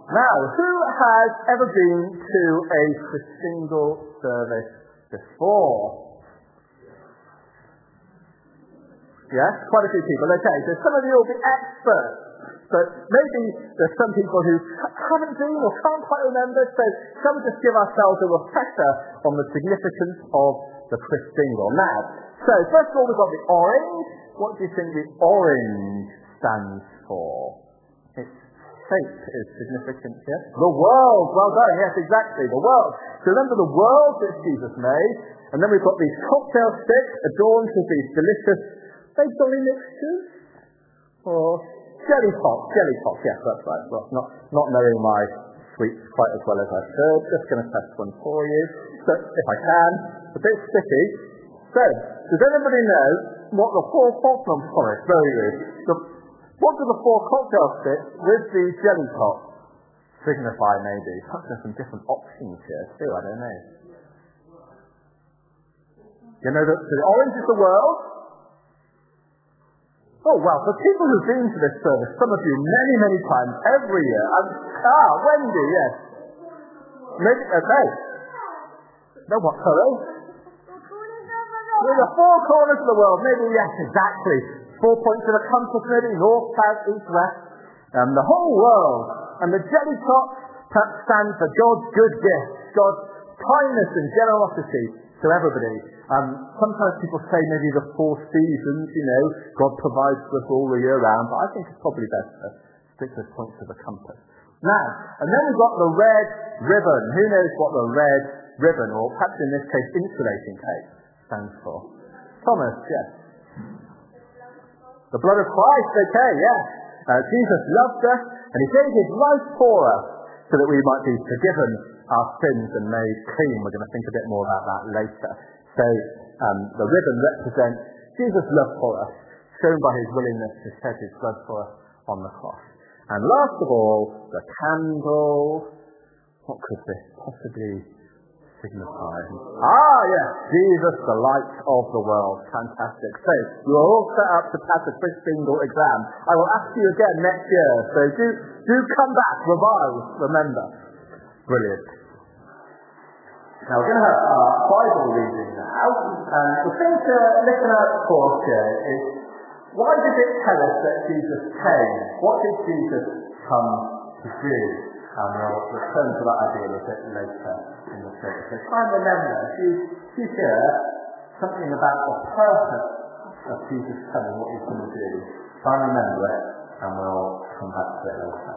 Now, who has ever been to a Christingle service before? Yes, quite a few people. Okay, so some of you will be experts, but maybe there's some people who haven't been or can't quite remember, so shall we just give ourselves a refresher on the significance of the Christingle? Now, so first of all, we've got the orange. What do you think the orange stands for? Its shape is significant here. The world, well done, yes, exactly, the world. So remember the world that Jesus made, and then we've got these cocktail sticks adorned with these delicious baked dolly mixtures, or jelly pots, yes, that's right. Well, not knowing my sweets quite as well as I should, just going to test one for you, so if I can, a bit sticky. So, does anybody know what the four cocktail sticks, very good, what do the four cocktail sticks with the jelly pot signify maybe? Perhaps there's some different options here too, I don't know. You know that the orange is the world. Oh well, for people who've been to this service, some of you many, many times, every year, Wendy, yes. Maybe, okay. No, what, sorry? We're the four corners of the world, maybe, yes, exactly. 4 points of the compass, maybe, north, south, east, west. The whole world. And the jelly pot stands for God's good gifts, God's kindness and generosity to everybody. Sometimes people say maybe the 4 seasons, God provides for us all the year round, but I think it's probably best to stick to points of the compass. Now, and then we've got the red ribbon. Who knows what the red ribbon, or perhaps in this case, insulating tape, stands for? Thomas, yes. The blood of Christ, okay, yes. Jesus loved us, and he gave his life for us, so that we might be forgiven our sins and made clean. We're going to think a bit more about that later. So the ribbon represents Jesus' love for us, shown by his willingness to shed his blood for us on the cross. And last of all, the candle. What could this possibly signify? Yes, Jesus, the light of the world. Fantastic. So you're all set up to pass the Christingle exam. I will ask you again next year. So do come back, revise, remember. Brilliant. Now we're going to have our Bible reading now, and the thing to listen out for here is, why did it tell us that Jesus came? What did Jesus come to do? And we'll return to that idea a bit later in the service. So try and remember, if you hear something about the purpose of Jesus coming, what he's going to do, try and remember it, and we'll come back to it later.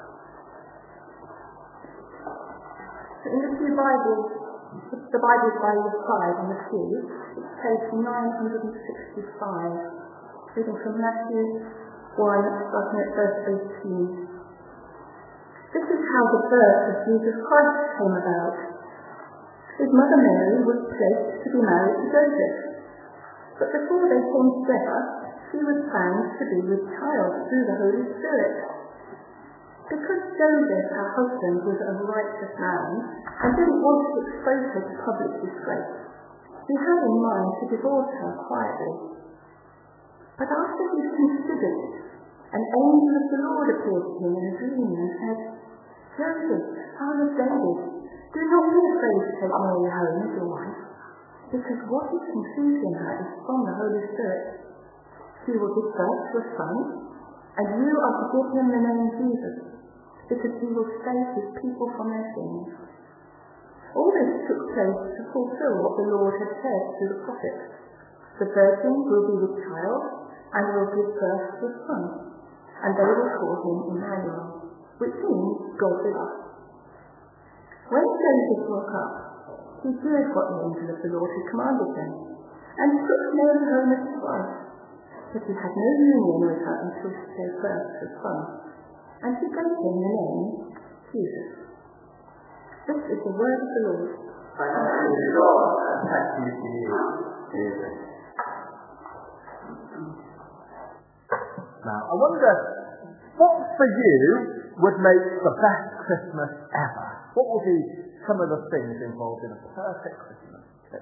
In the few Bibles, the Bible by your side on the pew, it's page 965, reading from Matthew 1, starting at verse 18. This is how the birth of Jesus Christ came about. His mother Mary was placed to be married to Joseph, but before they came together, she was found to be with child through the Holy Spirit. Because Joseph, her husband, was a righteous man and didn't want to expose her to public disgrace, he had in mind to divorce her quietly. But after he considered it, an angel of the Lord appeared to him in a dream and said, Joseph, son of David, do not be afraid to take Mary home as your wife, because what is conceived in her is from the Holy Spirit. She will give birth to a son, and you are to give him the name Jesus, because he will save his people from their sins. All this took place to fulfill what the Lord had said through the prophets. The virgin will be with child, and will give birth to a son, and they will call him Emmanuel, which means God with us. When Joseph woke up, he did what the angel of the Lord had commanded him, and took Mary home as his wife. But he had no union with her until she gave birth to a son, and he gave him the name Jesus. This is the word of the Lord. Thank you, God, and thank you to you, Jesus. Now, I wonder, what for you would make the best Christmas ever? What would be some of the things involved in a perfect Christmas?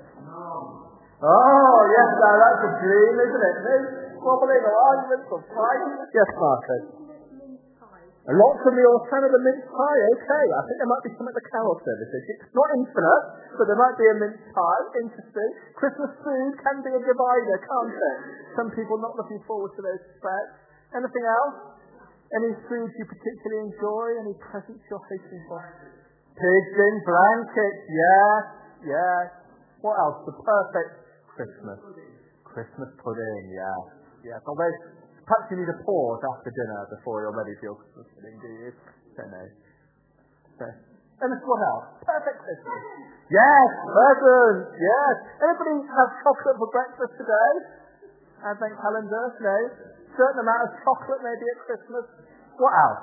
Oh, yes, now that's a dream, isn't it? No squabbling or arguments or fighting. Yes, Marcus. Lots of meal, some of the mince pie, okay. I think there might be some at the carol services. It's not infinite, but there might be a mince pie. Interesting. Christmas food can be a divider, can't it? Some people not looking forward to those spreads. Anything else? Any foods you particularly enjoy? Any presents you're hoping for? Pigs in blankets, yeah. What else? The perfect Christmas. Christmas pudding, yeah. Although, perhaps you need a pause after dinner before you're ready for your Christmas pudding, do you? Don't know. And what else? Perfect Christmas. Yes, presents, yes. Anybody have chocolate for breakfast today? Advent calendar? No? Certain amount of chocolate maybe at Christmas. What else?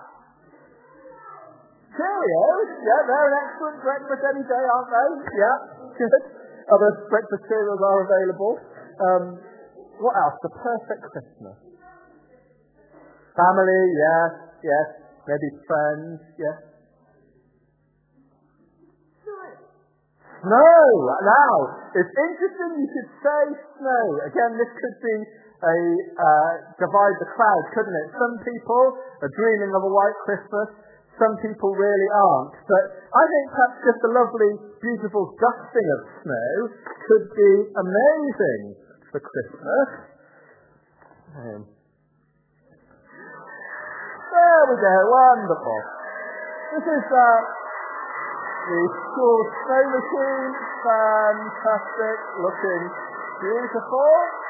Cheerios? Yeah, they're an excellent breakfast any day, aren't they? Yeah, good. Other breakfast cereals are available. What else? The perfect Christmas. Family, yes. Maybe friends, yes. Snow! Now, it's interesting you should say snow. Again, this could be a divide the crowd, couldn't it? Some people are dreaming of a white Christmas. Some people really aren't. But I think perhaps just a lovely, beautiful dusting of snow could be amazing for Christmas. There we go, wonderful. This is the school snow machine, fantastic, looking beautiful.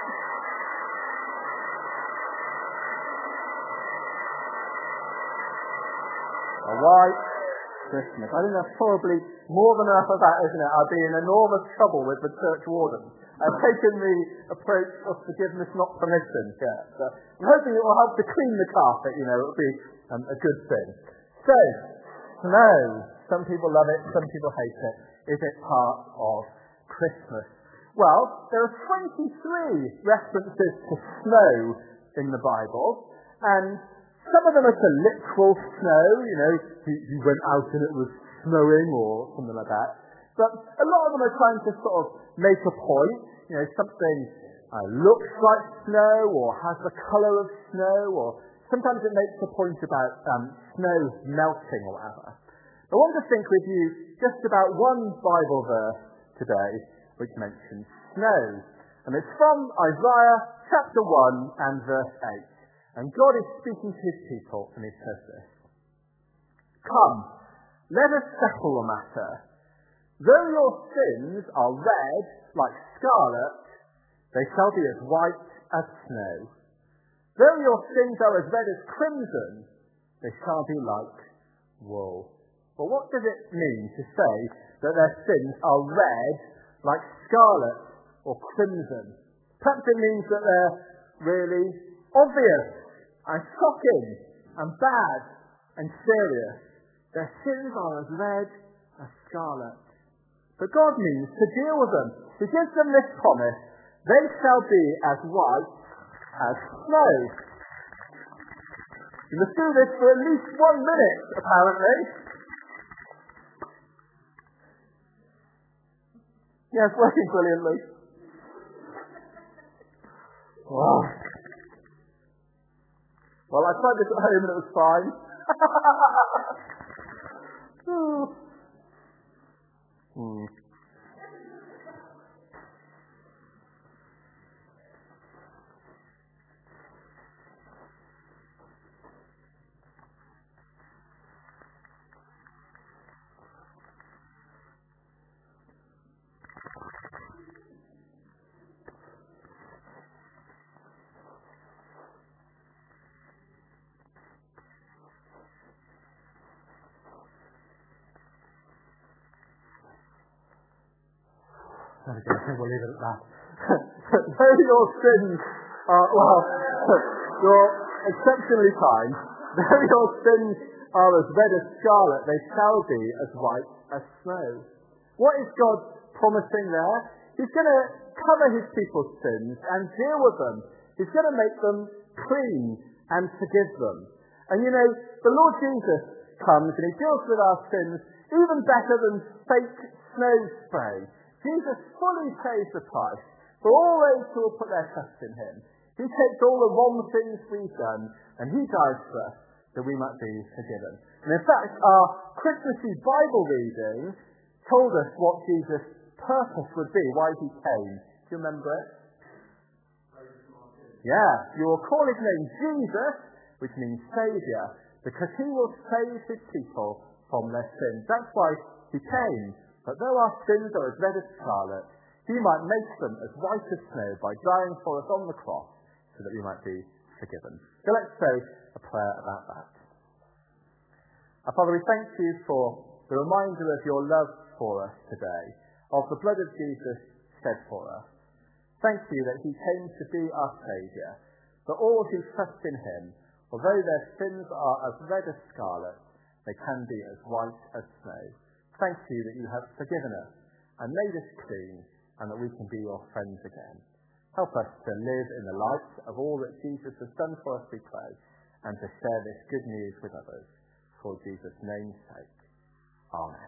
A white Christmas. I think that's probably more than enough of that, isn't it? I'd be in enormous trouble with the church warden. I've taken the approach of forgiveness, not permission. So I'm hoping it will help to clean the carpet, it'll be a good thing. So, snow. Some people love it, some people hate it. Is it part of Christmas? Well, there are 23 references to snow in the Bible, and some of them are to literal snow, you went out and it was snowing or something like that. But a lot of them are trying to sort of make a point, something looks like snow or has the colour of snow, or sometimes it makes a point about snow melting or whatever. I want to think with you just about one Bible verse today which mentions snow. And it's from Isaiah chapter 1 and verse 8. And God is speaking to his people, and he says this. Come, let us settle the matter. Though your sins are red like scarlet, they shall be as white as snow. Though your sins are as red as crimson, they shall be like wool. Well, what does it mean to say that their sins are red like scarlet or crimson? Perhaps it means that they're really obvious and shocking and bad and serious. Their sins are as red as scarlet. But God means to deal with them. He gives them this promise: they shall be as white as snow. You must do this for at least 1 minute, apparently. Yeah, it's working brilliantly. Wow. Well, I tried this at home and it was fine. There we go, I think we'll leave it at that. Though your sins are, you're exceptionally kind. Though your sins are as red as scarlet, they shall be as white as snow. What is God promising there? He's going to cover his people's sins and deal with them. He's going to make them clean and forgive them. And the Lord Jesus comes and he deals with our sins even better than fake snow spray. Jesus fully pays the price for all those who will put their trust in him. He takes all the wrong things we've done and he dies for us that we might be forgiven. And in fact, our Christmassy Bible reading told us what Jesus' purpose would be, why he came. Do you remember it? Yeah, you will call his name Jesus, which means Saviour, because he will save his people from their sins. That's why he came. But though our sins are as red as scarlet, he might make them as white as snow by dying for us on the cross so that we might be forgiven. So let's say a prayer about that. Our Father, we thank you for the reminder of your love for us today, of the blood of Jesus shed for us. Thank you that he came to be our Saviour, for all who trust in him, although their sins are as red as scarlet, they can be as white as snow. Thank you that you have forgiven us and made us clean, and that we can be your friends again. Help us to live in the light of all that Jesus has done for us, we pray, and to share this good news with others. For Jesus' name's sake. Amen.